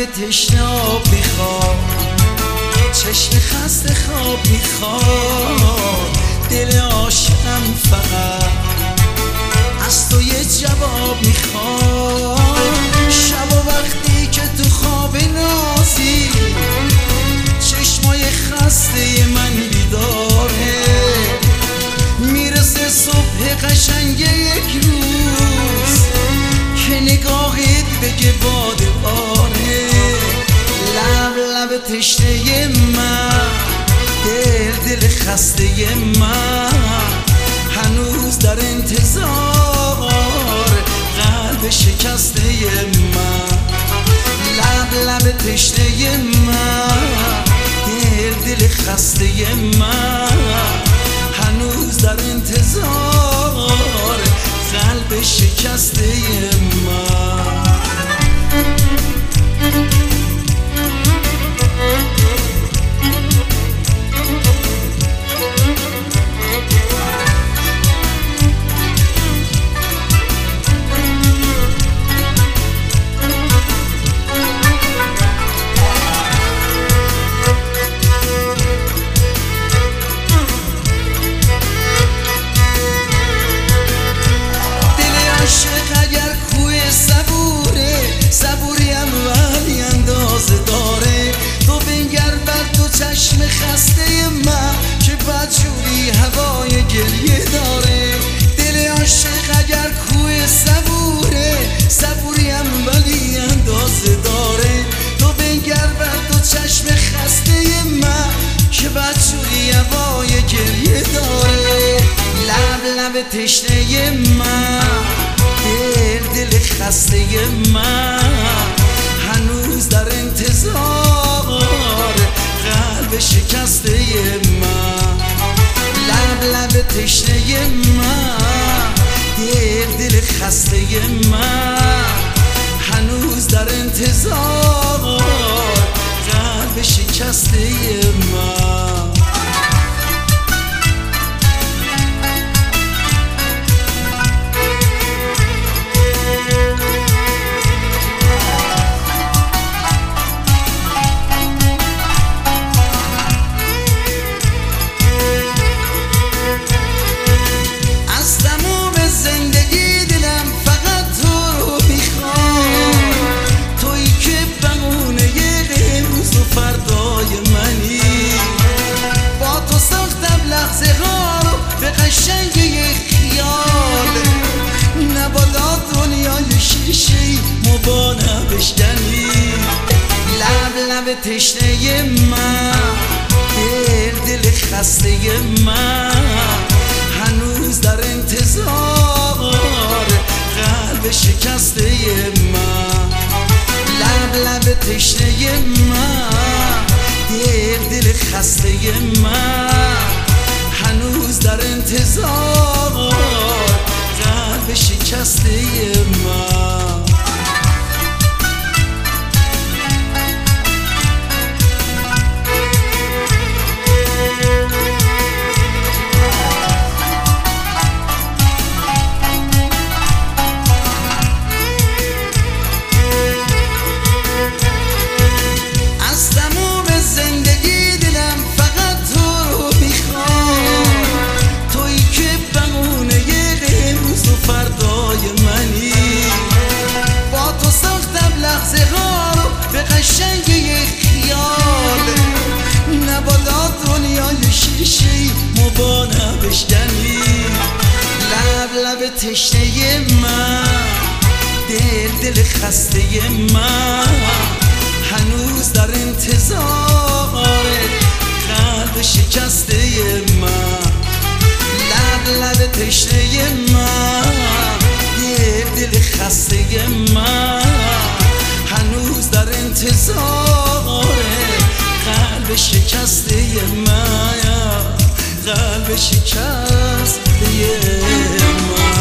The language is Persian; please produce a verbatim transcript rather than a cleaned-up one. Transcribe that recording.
لب تشنه آب میخواد، چشم خسته خواب میخواد، دل عاشقم فقط از تو یه جواب میخواد. شب و وقتی که تو خواب نازی چشمای خسته من بیداره، میرسه صبح قشنگ یک روز که نگاهت بگه باده آره. لب لب تشنه من، دل دل خسته من، هنوز در انتظار قلب شکسته من. لب لب تشنه من، دل دل خسته من، هنوز در انتظار قلب شکسته من. چشم خسته من که بدجوری هوای گریه داره. دل عاشق اگر کوه صبوره، صبوریم ولی اندازه داره. تو بنگر بر دو چشم خسته من که بدجوری هوای گریه داره. لب لب تشنه من، دل دل خسته من، هنوز در انتظار قلب شکسته من. لب لب تشنه من، دل دل خسته من، هنوز در انتظار قلب شکسته من. قشنگ یک خیال نبادا دنیای شیشه‌ای مبانا بشکنی. لب لب تشنه من، دل دل خسته من، هنوز در انتظار قلب شکسته من. لب لب تشنه من، دل دل خسته من، هنوز در انتظار قلب شکسته من. قشنگ یک خیال نبادا دنیای شیشه‌ای مبانا بشکنی. لب لب تشنه من، دل دل خسته من، هنوز در انتظار قلب شکسته من. لب لب تشنه من، دل دل خسته من، هنوز در انتظار قلب شکسته من، قلب شکسته من.